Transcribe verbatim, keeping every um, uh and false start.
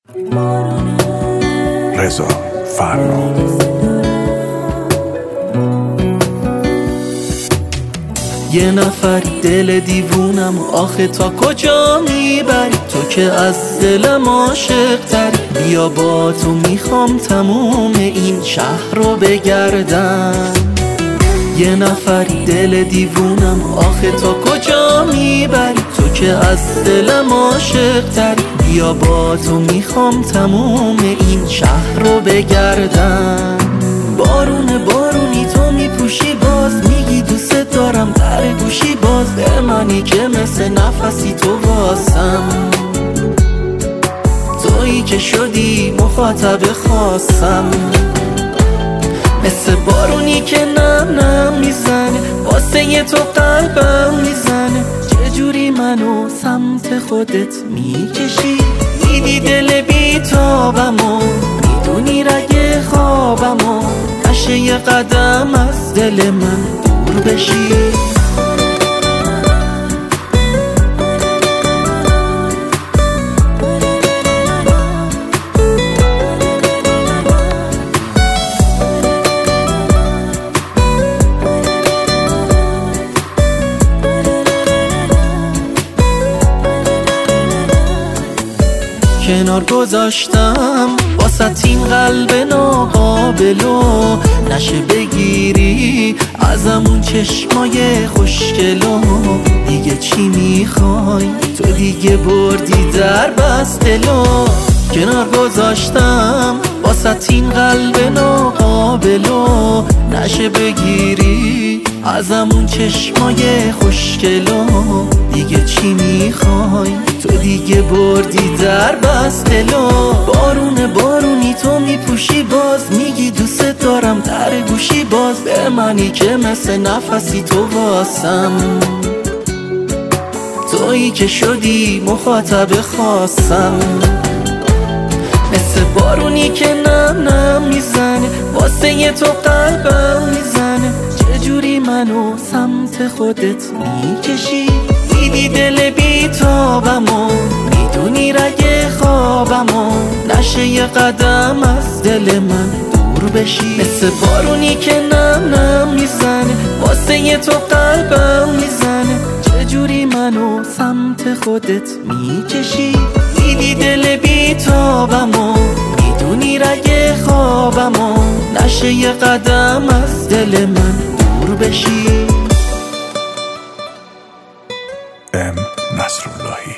رضا فرمان. یه نفر دل دیوونم، آخه تا کجا میبری تو که از دلم عاشق تری؟ بیا با تو میخوام تموم این شهر رو بگردم. یه نفر دل دیوونم، آخه تا کجا میبری تو که از دلم عاشق تری؟ بیا با تو میخوام تموم این شهر رو بگردم. بارون بارونی تو میپوشی، باز میگی دوست دارم، در گوشی باز به منی که مثل نفسی تو واسم. تویی که شدی مخاطب خاصم، مثل بارونی که نم نم میزنه، واسه یه تو قلبم میزنه. چجوری منو سمت خودت میکشی؟ دیدی دل بیتابمو، میدونی رگ خوابمو، نشه یه قدم از دل من دور بشی. کنار گذاشتم واسه این قلب ناقابلو، نشه بگیری ازمون چشمای خوشگلو. دیگه چی میخوای تو؟ دیگه بردی در بست دلو. کنار گذاشتم واسه این قلب ناقابلو، نشه بگیری ازمون چشمای خوشگلو. دیگه چی میخوای تو؟ دیگه بردی در بست دلو. بارون بارونی تو میپوشی، باز میگی دوست دارم، در گوشی باز به منی که مثل نفسی تو واسم. تویی که شدی مخاطب خاصم، مثل بارونی که نم نم میزنه، واسه یه تو قلبم میزنه. چجوری منو سمت خودت میکشی؟ دیدی دل بیتابمو، میدونی رگ خوابمو، نشه یه قدم از دل من دور بشی. مثل بارونی که نم نم میزنه، واسه یه تو قلبم میزنه. چجوری منو سمت خودت میکشی؟ دیدی دل بیتابمو، میدونی رگ خوابمو، نشه یه قدم از دل من دور بشی. ام نصراللهی.